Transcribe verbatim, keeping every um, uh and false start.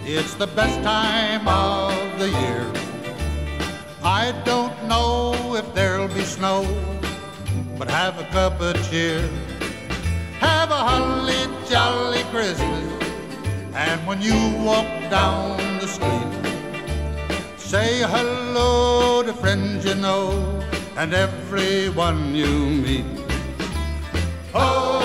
It's the best time of the year. I don't know if there'll be snow, but have a cup of cheer. Have a holly jolly Christmas, and when you walk down the street, say hello to friends you know and everyone you meet. Oh,